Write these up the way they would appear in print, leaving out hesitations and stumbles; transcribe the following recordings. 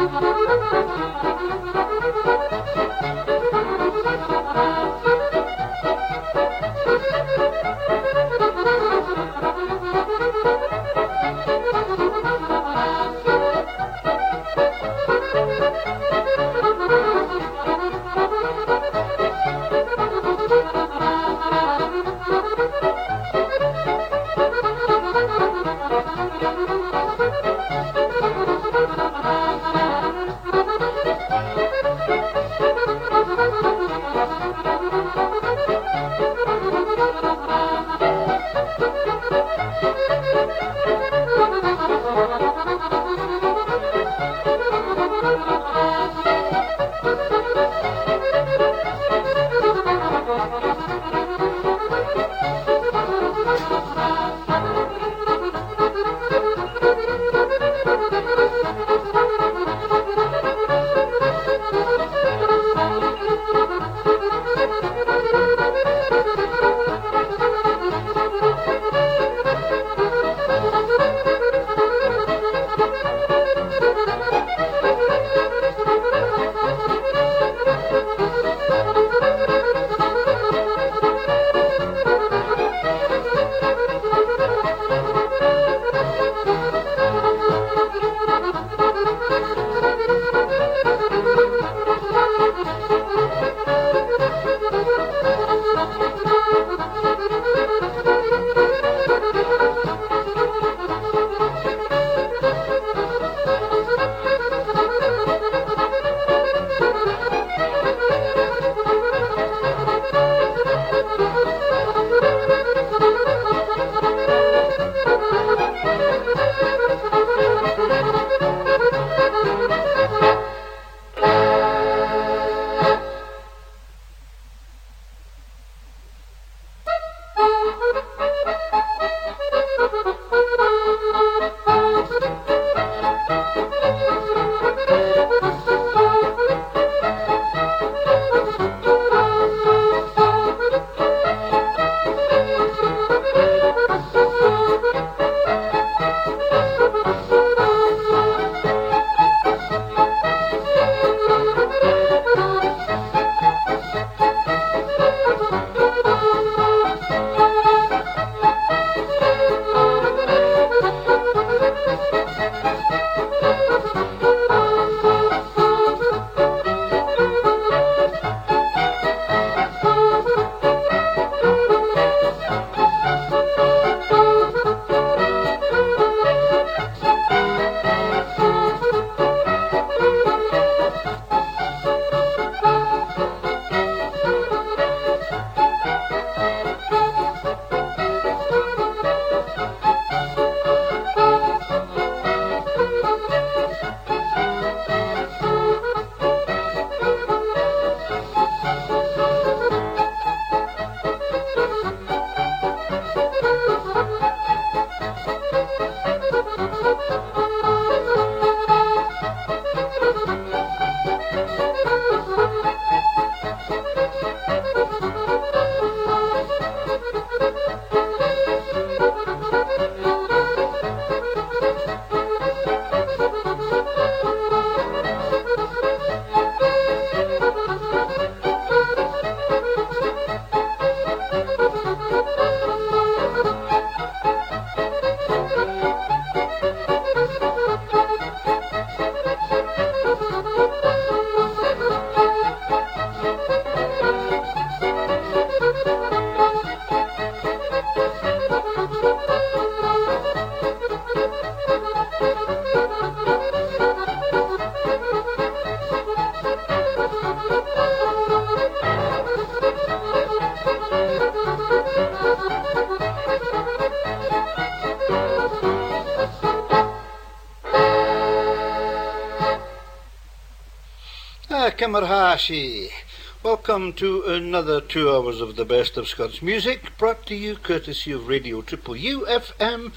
Kamarhashi. Welcome to another 2 hours of the best of Scots music, brought to you courtesy of Radio Triple UFM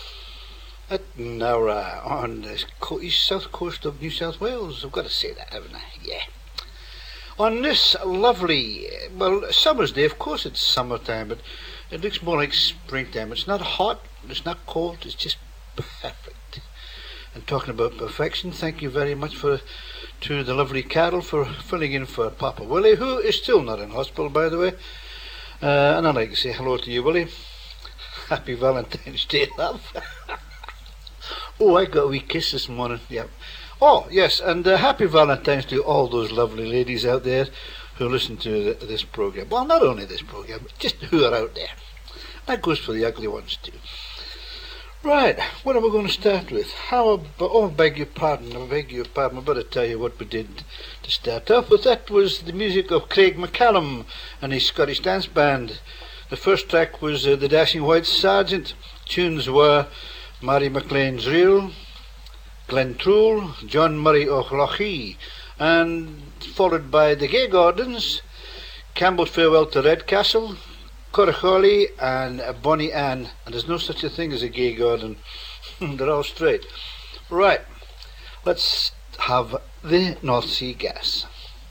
at Nowra on the east south coast of New South Wales. I've got to say that, haven't I? Yeah. On this lovely, well, summer's day, of course it's summertime, but it looks more like springtime. It's not hot, it's not cold, it's just perfect. and talking about perfection. Thank you very much to the lovely Carol for filling in for Papa Willie, who is still not in hospital, by the way. And I'd like to say hello to you, Willie. Happy Valentine's Day, love. Oh, I got a wee kiss this morning. Yeah. Oh, yes, and happy Valentine's to all those lovely ladies out there who listen to this programme. Well, not only this programme, but just who are out there. That goes for the ugly ones too. Right, what are we going to start with? I beg your pardon, I better tell you what we did to start off with. That was the music of Craig McCallum and his Scottish dance band. The first track was The Dashing White Sergeant. Tunes were Mary MacLane's Reel, Glen Trool, John Murray O'Clochie, and followed by the Gay Gordons, Campbell's Farewell to Redcastle, Coracholi and Bonnie Ann. And there's no such a thing as a Gay Gordon. They're all straight. Right, let's have the North Sea Gas.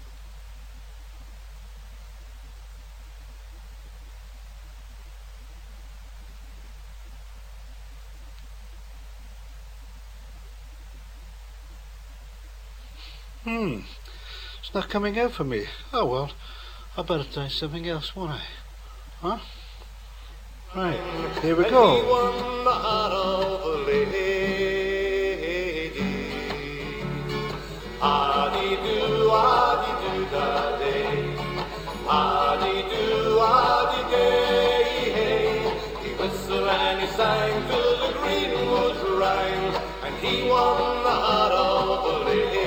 It's not coming out for me. Oh well, I better try something else, won't I? Huh? Right, here we go. He won the heart of a lady. Ah-dee-doo, da-day. Ah-dee-doo, he whistled and he sang till the greenwoods rang, and he won the heart of a lady.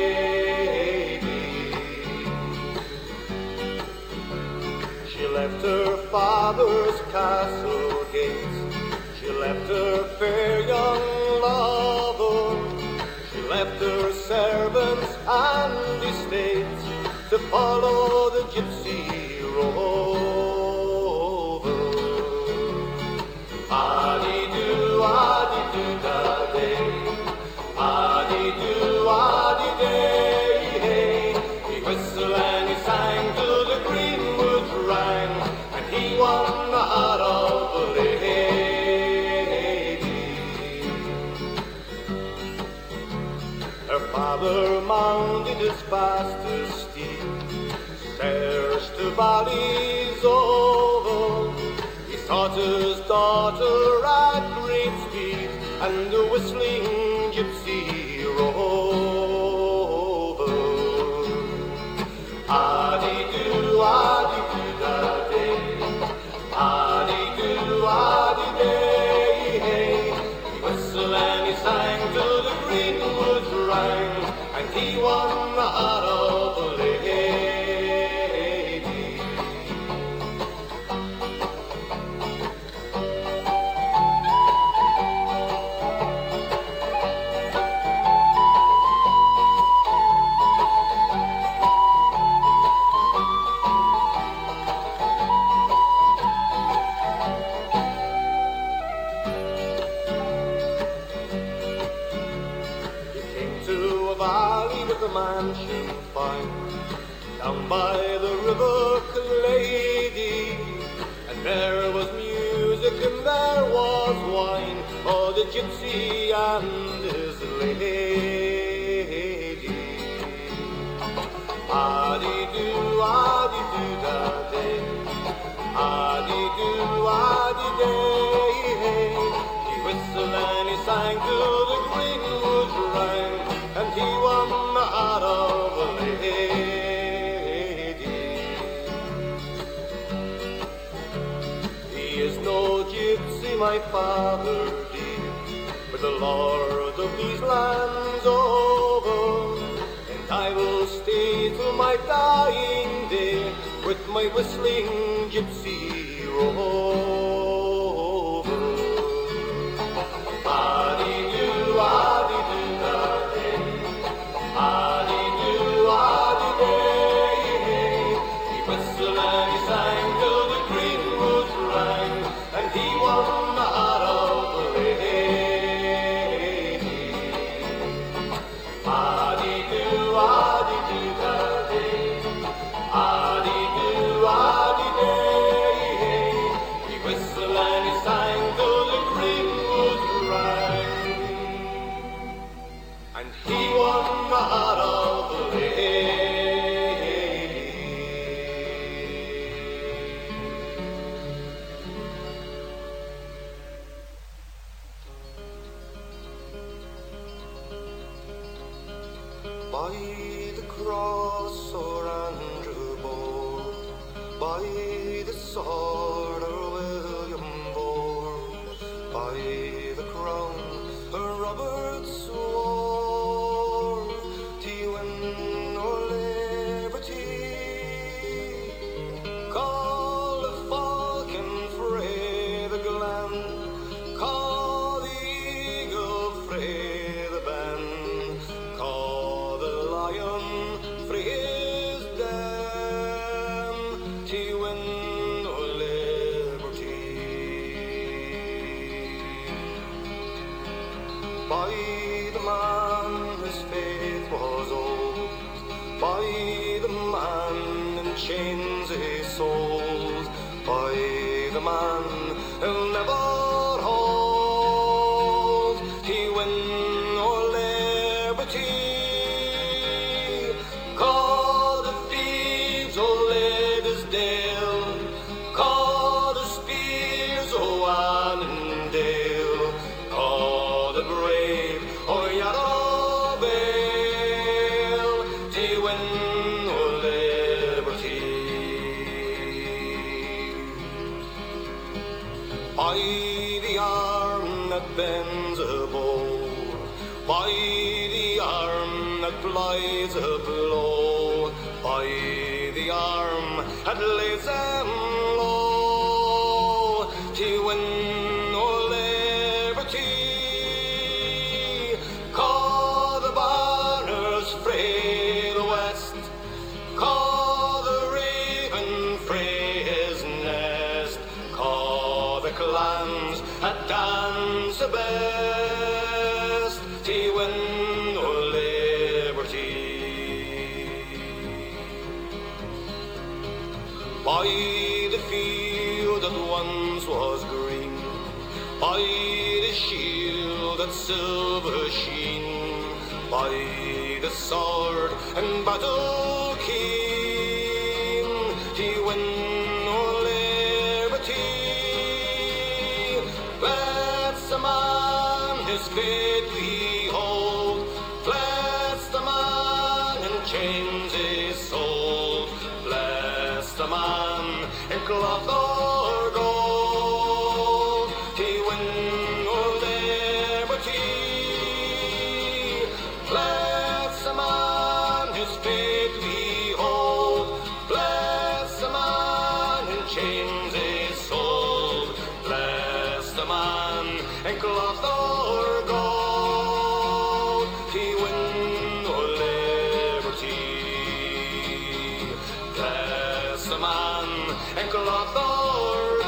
She left her father's castle gates, she left her fair young lover, she left her servants and estates to follow the gypsy rover. Ah-dee-doo, da-day. Ah-dee-doo, day. He whistled and he sang till the greenwoods rang, and he won the heart of a lady. Her father mounted his fastest steed, stairs to valleys over. He sought his daughter at great speed, and the whistling gypsy rover. Ah-dee-doo, da-day. Ah-dee-doo, day. He whistled and he sang till the greenwoods rang, and he won the heart of a lady. Mansion fine, down by the river Clady, and there was music and there was wine for the gypsy and his lady. Ah-dee-doo, da-day. Ah-dee-doo, day. He whistled and he sang till the greenwoods rang, and he won the heart of a lady. He is no gypsy, my father dear, but the lord of these lands over, and I will stay till my dying day with my whistling gypsy rover. Ah-dee-doo, da-day. Ah-dee-doo, day. He whistled and he sang till the greenwoods rang, and he won the heart of a lady. Ah-dee-doo, da-day. Ah-dee-doo, day. He whistled by the cross or Andrew bore, by the sword or William bore, by the crown or Robert swore, to win or liberty. Call the falcon frae the glen, call the eagle frae the ben, call the lion frae his den, to win or liberty. By the man whose faith was old, by the man in chains his soul, by the man who'll never hold, he win or liberty. Call the thieves o' Ladysdale, call the spears o' Annandale, call the brave o' Yarravale, to win or liberty. By the arm that bends a bow, by the arm that plies a blow, by the arm that lays them low, to win or liberty. Call the banners frae the west, call the raven frae his nest, call the clans that dance the best, to win or liberty. By the field that once was green, by the shield that silver sheen, by the sword and battle keen, to win or liberty. Bless the man his faith behold, bless the man in chains his soul, bless the man in cloth or gold, to win or liberty. Bless the man whose faith behold, bless the man in chains his soul, bless the man in cloth or gold, to win or liberty. Bless the man in cloth or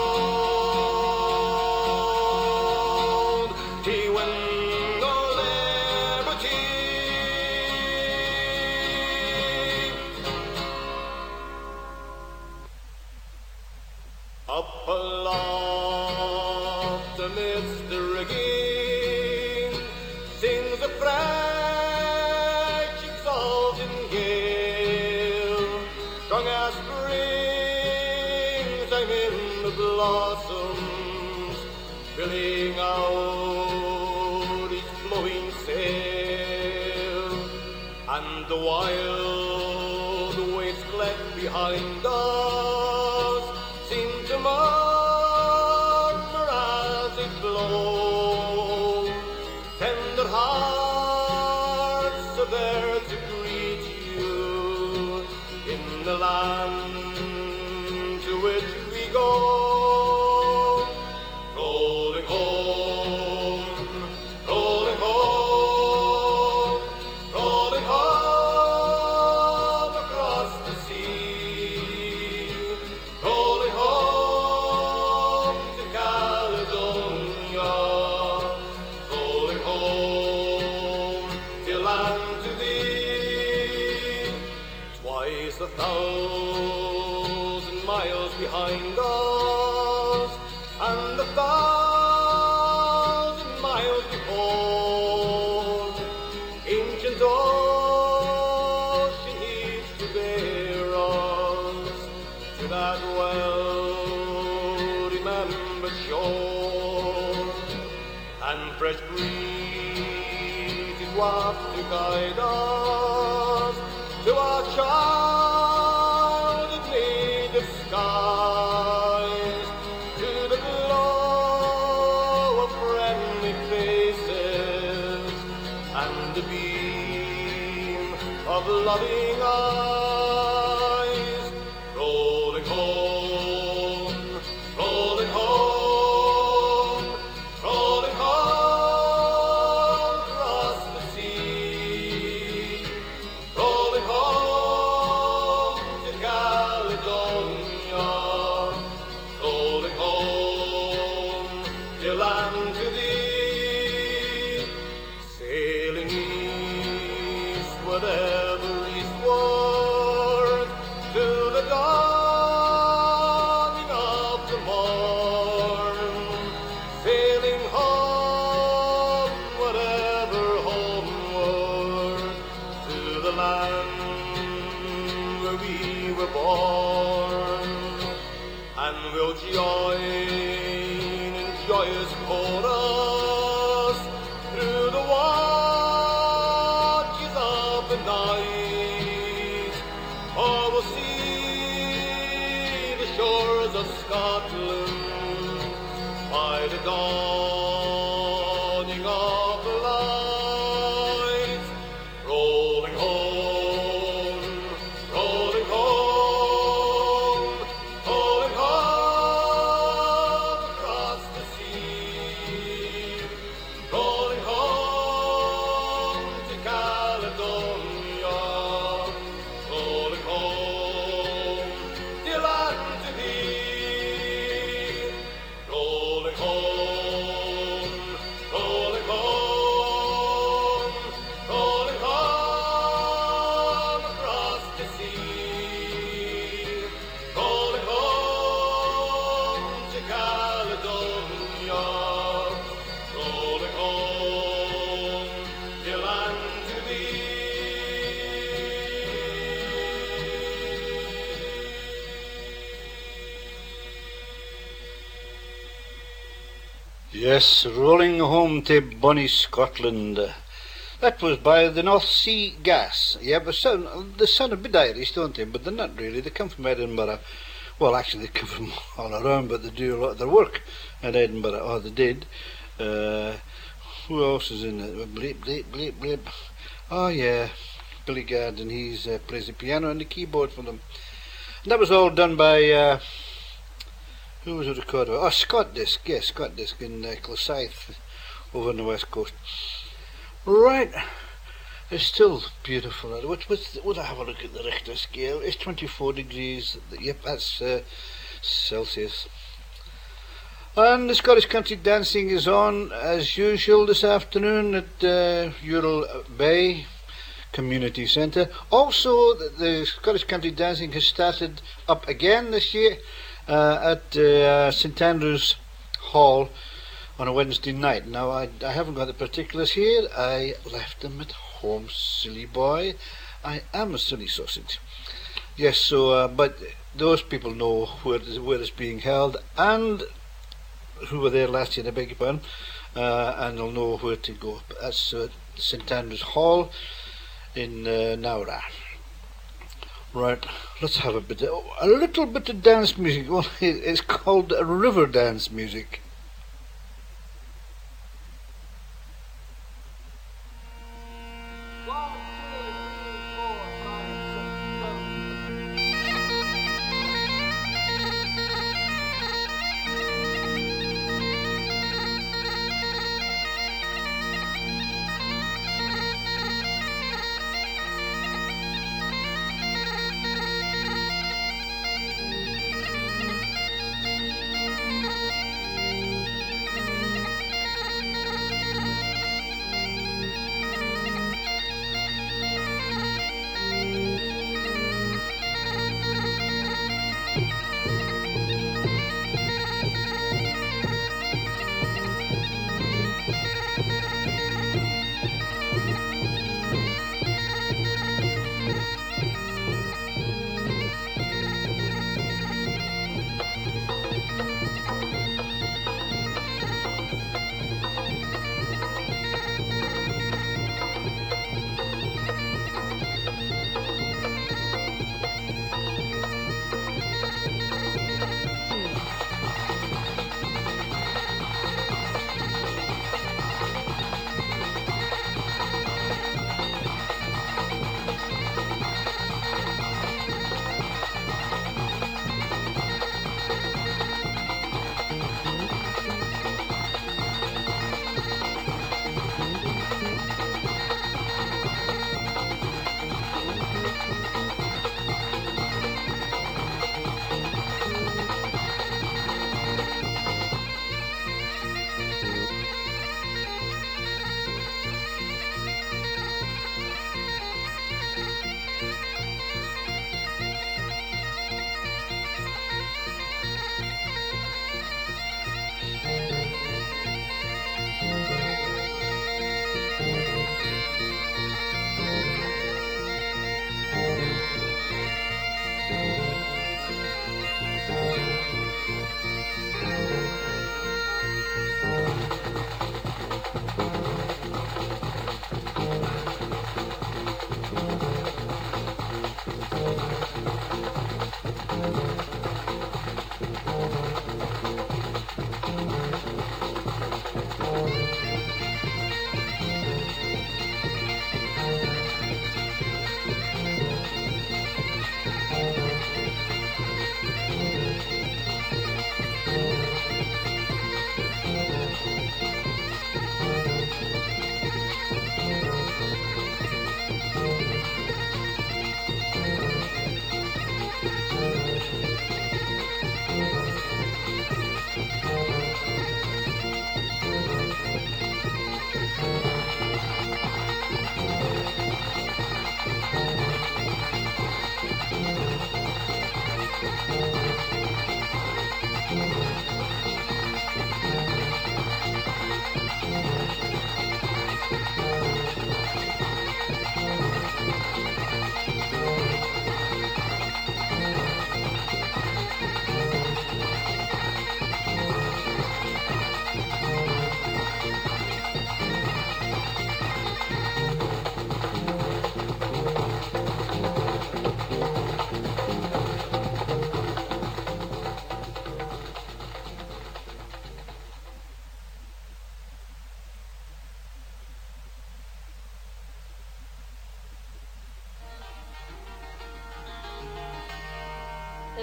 gold, to win or liberty. Up aloft amidst the rigging sings a fresh exulting gale, strong as springtime in the blossoms, filling out its flowing sail, and the wild waves cleft behind us seem to murmur as it blows. Tender hearts are there to greet you in the land to which we go. Rolling home, rolling home, rolling home across the sea, rolling home to Caledonia, rolling home to land to thee. Twice 1,000 miles behind us, and 1,000 miles before, ancient ocean heaves to bear us to that well-remembered shore, and fresh breezes waft to guide us of loving eyes. Rolling home, rolling home, rolling home across the sea, rolling home to Caledonia, rolling home, dear land, to thee, sailing eastward, ever eastward, to the dawning of the morn, sailing home, whatever homeward, to the land where we were born, and we'll join in joyous chorus through the watches of the night, or we'll see the shores of Scotland by the dawning of the light, rolling home, rolling home, rolling home across the sea, rolling home to Caledonia, rolling home, dear land, to thee, rolling home, rolling home, rolling home across the sea, rolling home to Caledonia, rolling home, dear land, to thee. Yes, rolling home to bonny Scotland. That was by the North Sea Gas. Yeah, but they sound a bit Irish, don't they? But they're not really. They come from Edinburgh. Well, actually, they come from all around, but they do a lot of their work in Edinburgh. Oh, they did. Who else is in it? Bleep. Oh, yeah. Billy Garden. He plays the piano and the keyboard for them. And that was all done by... who was it recorded by? Oh, Scott Disc. Yeah, Scott Disc in Clyside over on the west coast. Right. It's still beautiful. Would I have a look at the Richter scale? It's 24 degrees. Yep, that's Celsius. And the Scottish Country Dancing is on as usual this afternoon at Ural Bay Community Centre. Also, the Scottish Country Dancing has started up again this year at St Andrews Hall on a Wednesday night. Now, I haven't got the particulars here. I left them at home, silly boy. I am a silly sausage. Yes, so, but those people know where it's being held, and who were there last year, I beg your pardon, and they'll know where to go. That's St Andrews Hall in Nowra. Right, let's have a little bit of dance music. Well, it's called river dance music.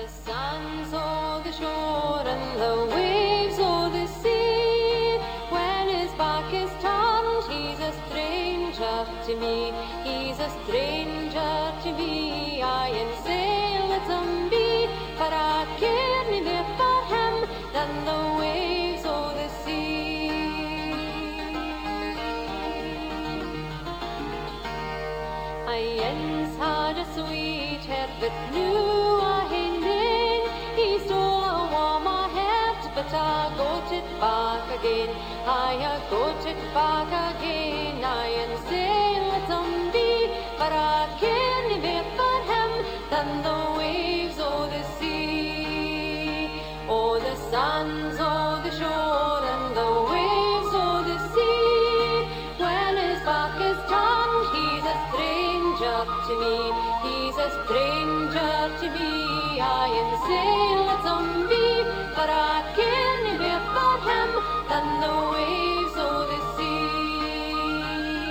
The sands o' the shore and the waves o' the sea. When his back is turned, he's a stranger to me. He's a stranger to me. I and sail at some be, but I care nae more for him than the waves o' the sea. I ends had a sweetheart, but knew I hae nane. He stole a warm heart, but I got it back again. I got it back again. I and sail at some be, but I care nae more for him than the waves o' the sea. Oh, the sands o' the shore and the waves o' the sea. When his back is turned, he's a stranger to me. He's a stranger to me. I am sail at some be, but I care nae more for him than the waves o' the sea.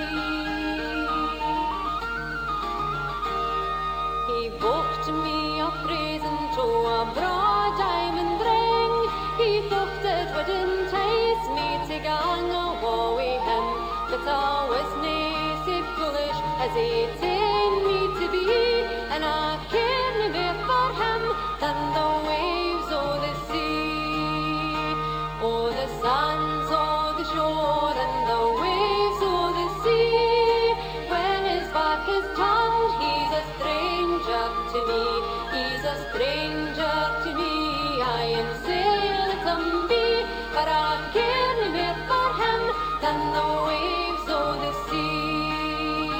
He booked me a present to a broad diamond ring. He thought it would entice me to gang awa wi him, but I was nae so foolish as he ta'en me to be, and I care nae more for him than the waves o' the sea. Oh, the sands o' the shore and the waves o' the sea. When his back is turned, he's a stranger to me. He's a stranger to me. I am sail at some be, but I care nae more for him than the waves o' the sea.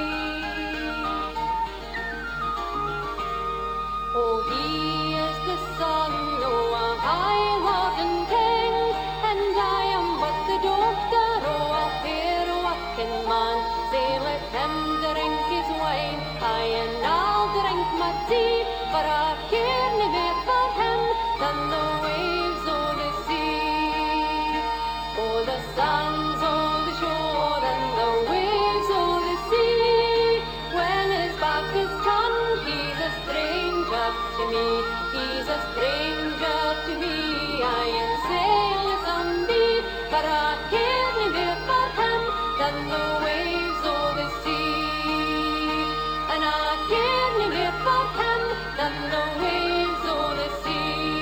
Oh, he is the son o' a high lord and king, and I am but the daughter o' a fair working man. Say let him drink his wine, and I'll drink my tea, but I care nae more for him than the waves o' the sea. Oh, the sands o' the shore and the waves o' the sea. When his back is turned, he's a stranger to me. He's a stranger to me. I am sail at some be, but I care nae more for him than the waves o' the sea. And I care nae more for him than the waves o' the sea.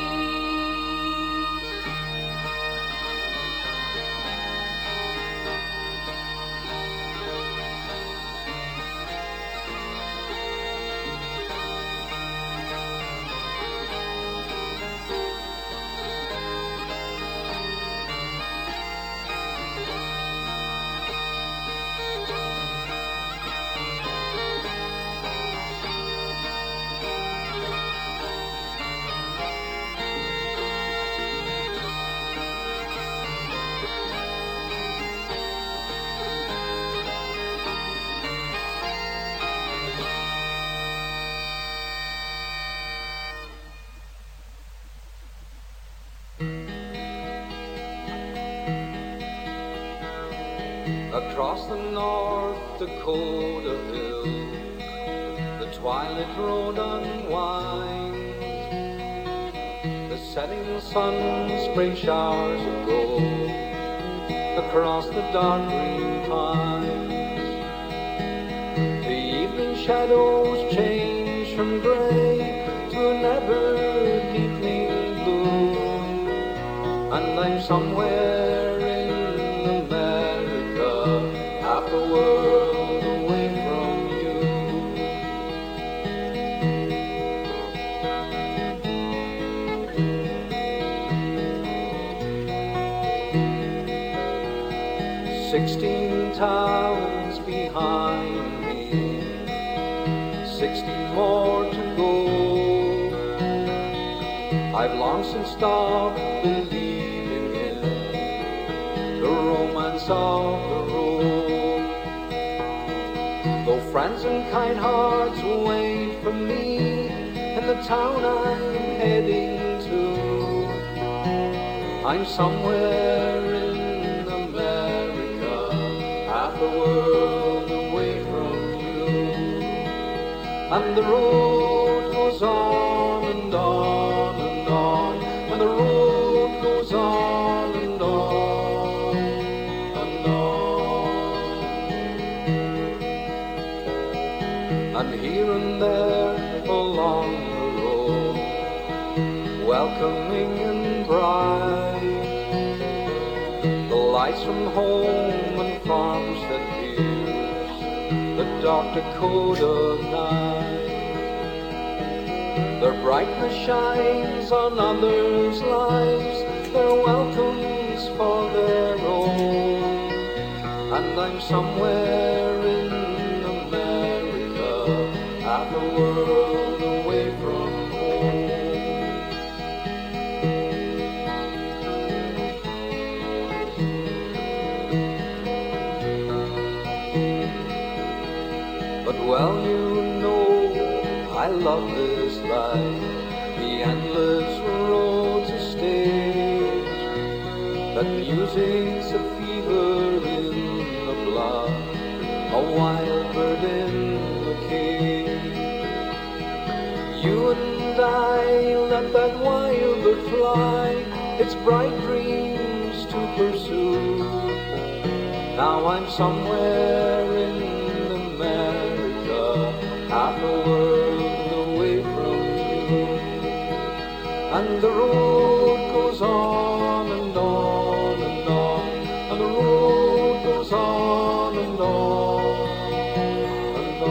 Across the North Dakota hill, the twilight road unwinds. The setting sun spray showers of gold across the dark green pines. The evening shadows change from grey to an ever-deepening blue, and I'm somewhere in half a world away from you. "16 towns behind me, 16 more to go. I've long since stopped believing in the romance of the road. Though friends and kind hearts wait for me in the town I'm heading to, I'm somewhere in America, half a world away from you. And the road goes on and on and on, and the road goes on and on and on. And here and there along the road, welcoming and bright, the lights from home and Farmstead Piers, the dark Dakota night. Their brightness shines on others' lives, their welcomes for their own. And I'm somewhere in America, half a world away from home. But well, you know, I love this life, the endless roads of stage, that music's a fever in the blood, a wild bird in the cage. You and I let that wild bird fly, its bright dreams to pursue. Now I'm somewhere in America, half a world away from you. And the road goes on and on and on, and the road goes on and on and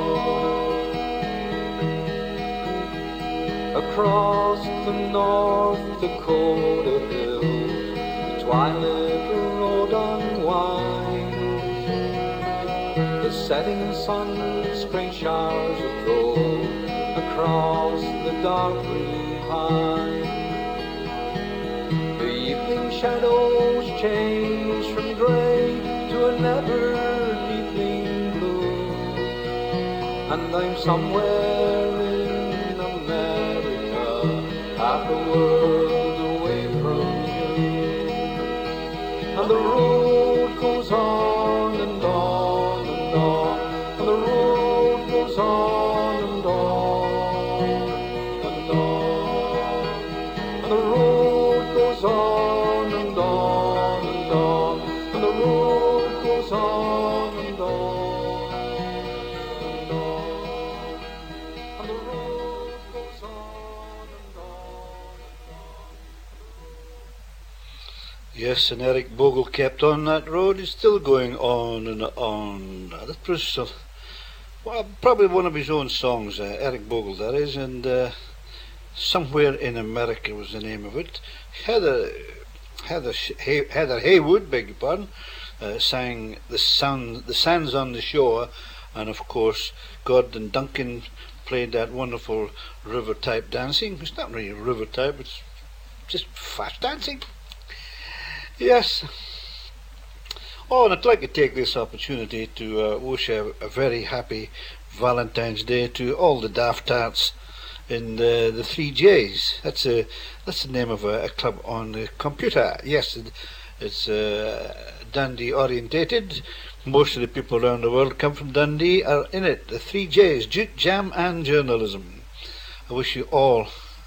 on. Across the North Dakota hills, the twilight road unwinds, the setting sun, spring showers of gold across the dark green pine. The evening shadows change from grey to an ever-deepening blue, and I'm somewhere in America, half a world away from you. And the road goes on and on and on, and the road goes on and on and on, and the road goes on and on and on, and the road goes on and on and on, and the road goes on and on. Yes, and Eric Bogle kept on that road. It's still going on and on. That was well, probably one of his own songs, Eric Bogle, that is, and Somewhere in America was the name of it. Heather Haywood, beg your pardon, sang the Sands on the Shore, and of course Gordon Duncan played that wonderful river type dancing. It's not really river type, it's just fast dancing. Yes. Oh, and I'd like to take this opportunity to wish a very happy Valentine's Day to all the Daft Tarts in the 3Js. That's the name of a club on the computer. Yes, it's Dundee orientated. Most of the people around the world come from Dundee, are in it. The 3Js, Jute, Jam and Journalism. I wish you all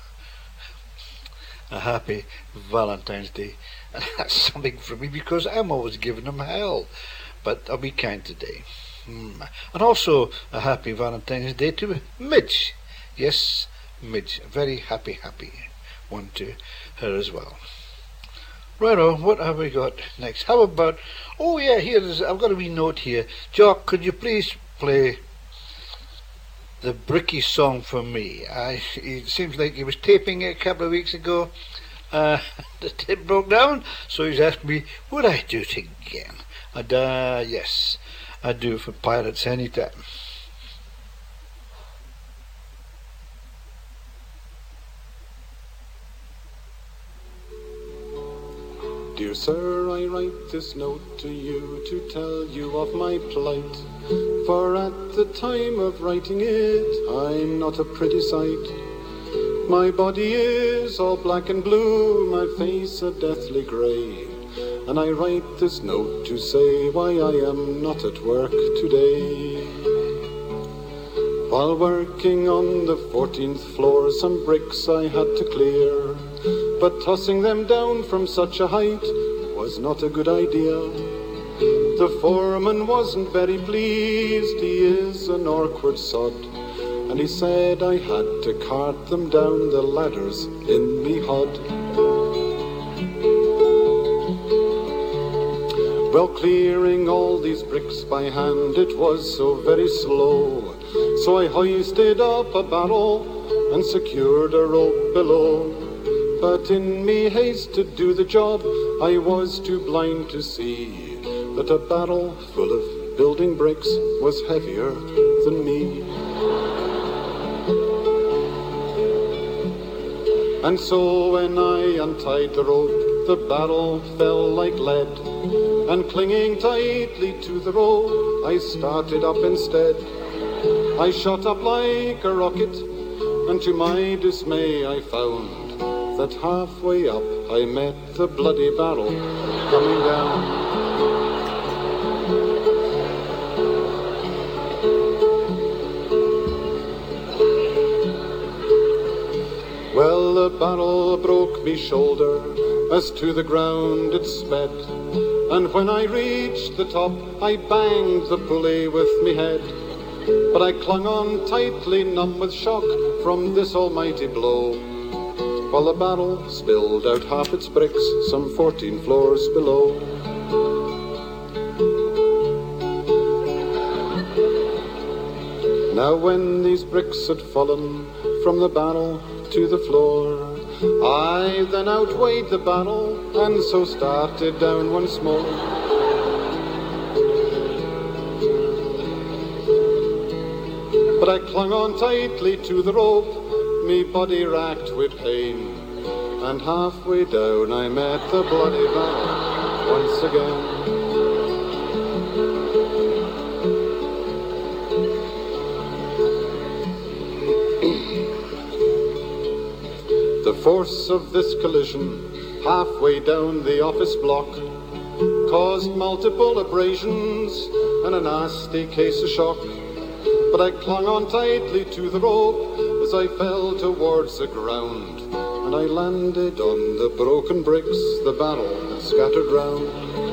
a happy Valentine's Day. And that's something for me, because I'm always giving them hell. But I'll be kind today. And also a happy Valentine's Day to Midge. Yes, Midge. A very happy one to her as well. Righto, what have we got next? How about... Oh yeah, I've got a wee note here. Jock, could you please play the Bricky song for me? It seems like he was taping it a couple of weeks ago. The tape broke down, so he's asked me, would I do it again? And yes, I do for Pirates anytime. Dear sir, I write this note to you to tell you of my plight, for at the time of writing it, I'm not a pretty sight. My body is all black and blue, my face a deathly grey, and I write this note to say why I am not at work today. While working on the 14th floor, some bricks I had to clear, but tossing them down from such a height was not a good idea. The foreman wasn't very pleased, he is an awkward sod, and he said I had to cart them down the ladders in me hod. Well, clearing all these bricks by hand, it was so very slow, so I hoisted up a barrel and secured a rope below. But in me haste to do the job, I was too blind to see that a barrel full of building bricks was heavier than me. And so when I untied the rope, the barrel fell like lead, and clinging tightly to the rope, I started up instead. I shot up like a rocket, and to my dismay I found that halfway up I met the bloody barrel coming down. Well, the barrel broke me shoulder, as to the ground it sped, and when I reached the top, I banged the pulley with me head. But I clung on tightly, numb with shock from this almighty blow, while the barrel spilled out half its bricks some 14 floors below. Now when these bricks had fallen from the barrel to the floor, I then outweighed the barrel and so started down once more. But I clung on tightly to the rope, me body racked with pain, and halfway down I met the bloody barrel once again. The force of this collision halfway down the office block caused multiple abrasions and a nasty case of shock. But I clung on tightly to the rope as I fell towards the ground, and I landed on the broken bricks the barrel had scattered round.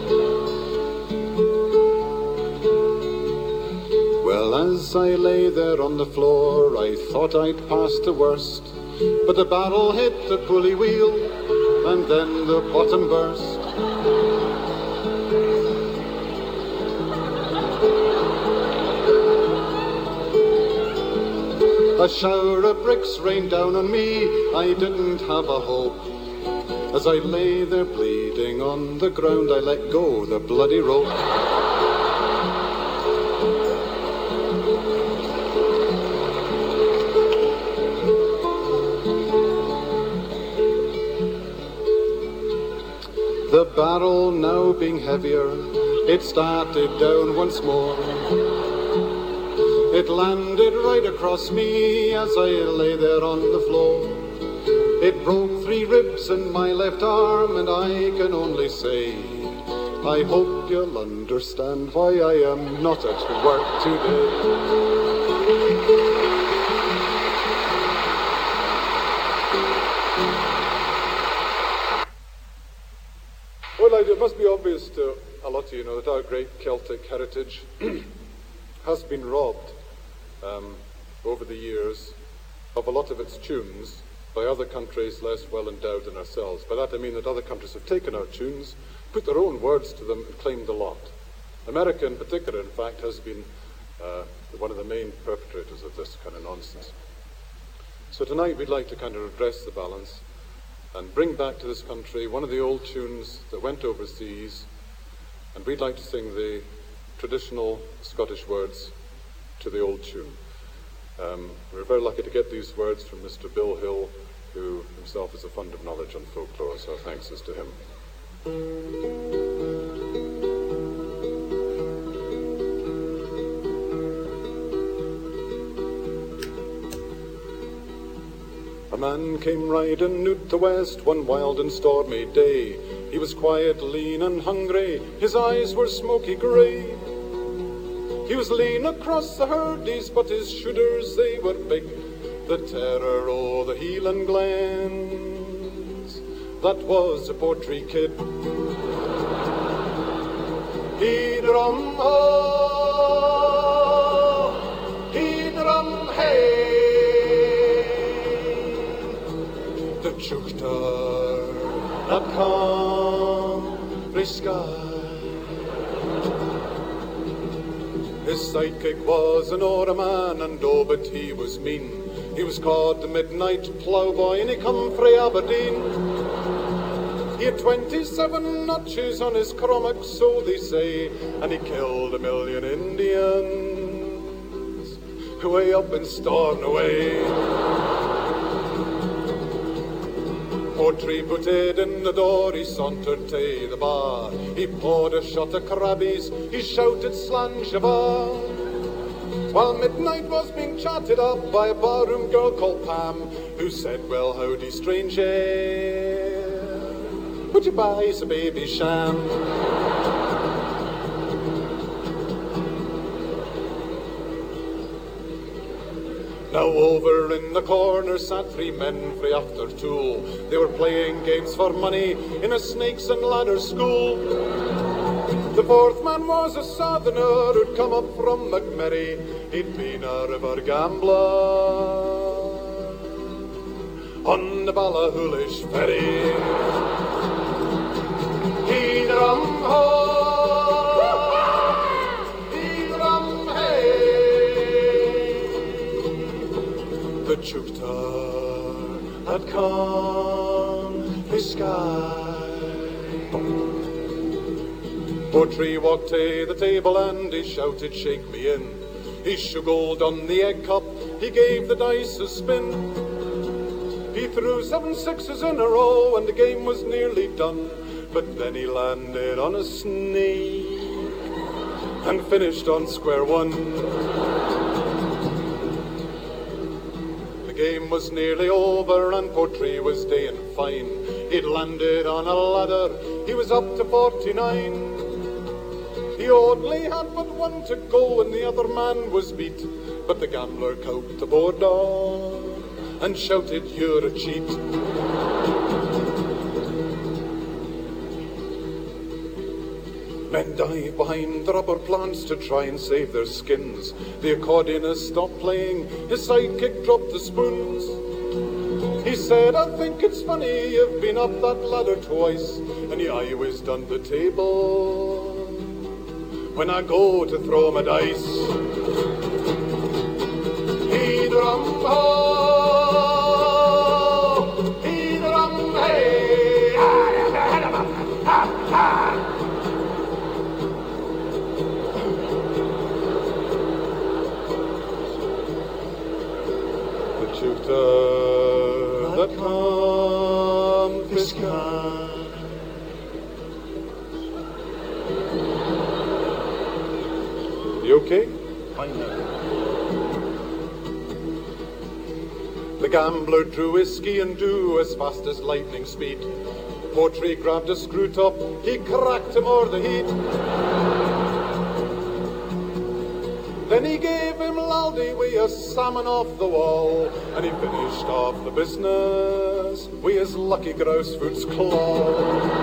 Well, as I lay there on the floor, I thought I'd passed the worst, but the barrel hit the pulley wheel, and then the bottom burst. A shower of bricks rained down on me, I didn't have a hope. As I lay there bleeding on the ground, I let go the bloody rope. The barrel now being heavier, it started down once more. It landed right across me as I lay there on the floor. It broke 3 ribs in my left arm, and I can only say, I hope you'll understand why I am not at work today. Well, it must be obvious to a lot of you know that our great Celtic heritage has been robbed over the years of a lot of its tunes by other countries less well endowed than ourselves. By that I mean that other countries have taken our tunes, put their own words to them, and claimed the lot. America in particular, in fact, has been one of the main perpetrators of this kind of nonsense. So tonight we'd like to kind of redress the balance and bring back to this country one of the old tunes that went overseas, and we'd like to sing the traditional Scottish words to the old tune. We're very lucky to get these words from Mr. Bill Hill, who himself is a fund of knowledge on folklore, so thanks is to him. A man came riding out the west one wild and stormy day. He was quiet, lean and hungry, his eyes were smoky grey. He was lean across the hurdies, but his shooters, they were big. The terror o' the Hieland glens, that was a Portree kid. He'd run ho, he'd run hey, the Chuchtar that come frae Skye. His sidekick was an Ora man, and oh, but he was mean. He was called the midnight ploughboy, and he come frae Aberdeen. He had 27 notches on his cromach, so they say, and he killed 1,000,000 Indians way up in Stornoway. Portree put it in the door, he sauntered to the bar. He poured a shot of crabbies, he shouted Slanjava. While midnight was being chatted up by a barroom girl called Pam, who said, well, howdy, stranger, would you buy us a baby sham? Now over in the corner sat 3 men frae Aftertool. They were playing games for money in a snakes and ladders school. The 4th man was a southerner who'd come up from McMurray. He'd been a river gambler on the Ballahoolish ferry. He'd rum ho, he'd rum hey, the Chuchtar had come frae Skye. Portree walked to the table and he shouted, shake me in. He shuggled on the egg cup, he gave the dice a spin. He threw 7 sixes in a row and the game was nearly done. But then he landed on a snake and finished on square one. The game was nearly over and Portree was daying fine. He'd landed on a ladder, he was up to 49. He only had but 1 to go and the other man was beat. But the gambler coped the board on and shouted, you're a cheat. Men dive behind the rubber plants to try and save their skins. The accordionist stopped playing, his sidekick dropped the spoons. He said, I think it's funny you've been up that ladder twice, and you always done the table when I go to throw my dice. He'd rum ho, he'd rum hey, ha ha. The Chuchtar that come frae Skye. You okay? The gambler drew whiskey and drew as fast as lightning speed. Portree grabbed a screw top, he cracked him o'er the heat. Then he gave him laldy wi' a salmon off the wall, and he finished off the business wi' his lucky grousefoot's claw.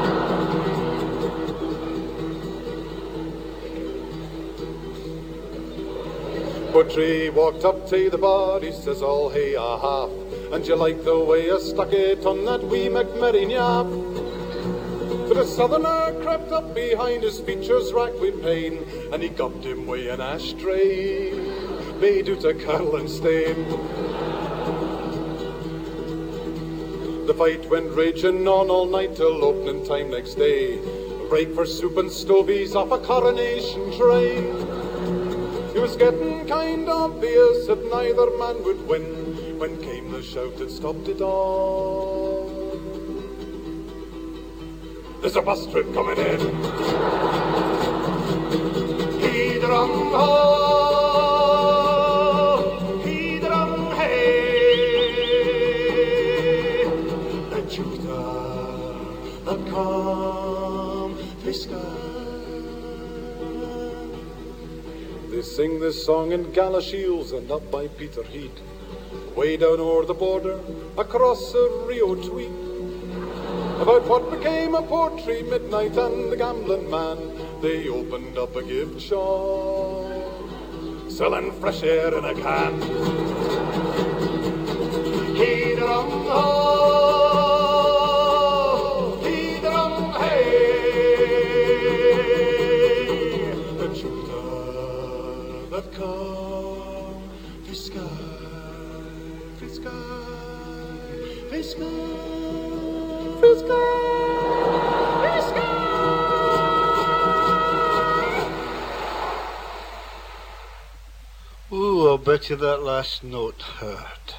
Portree walked up to the bar, he says, I'll hae a half. And you like the way I stuck it on that wee McMurray nyap? But a southerner crept up behind, his features racked with pain, and he gubbed him wi' an ashtray made out of curl and stain. The fight went raging on all night till opening time next day. A break for soup and stovies off a coronation train. It was getting kind obvious that neither man would win when came the shout that stopped it all. There's a bus trip coming in. He'd rum ho, he'd rum hey, the Chuchtar that come frae Skye. They sing this song in Galashiels and up by Peterhead, way down o'er the border, across the Rio Tweed, about what became of Portree, Midnight and the Gambling Man. They opened up a gift shop, selling fresh air in a can. He-drum-ho, he-drum-hey, the children that come, Fiskai, Fiskai, Fiskai, Fiskai, Fiskai. Ooh, I'll bet you that last note hurt.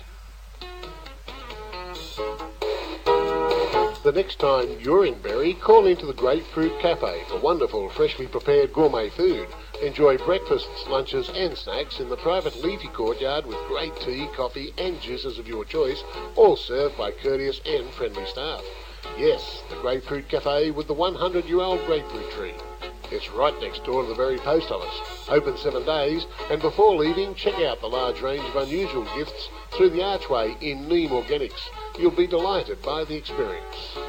The next time you're in Berry, call into the Grapefruit Cafe for wonderful, freshly prepared gourmet food. Enjoy breakfasts, lunches and snacks in the private leafy courtyard with great tea, coffee and juices of your choice, all served by courteous and friendly staff. Yes, the Grapefruit Cafe with the 100-year-old grapefruit tree. It's right next door to the Berry Post Office. Open 7 days, and before leaving, check out the large range of unusual gifts through the archway in Neem Organics. You'll be delighted by the experience.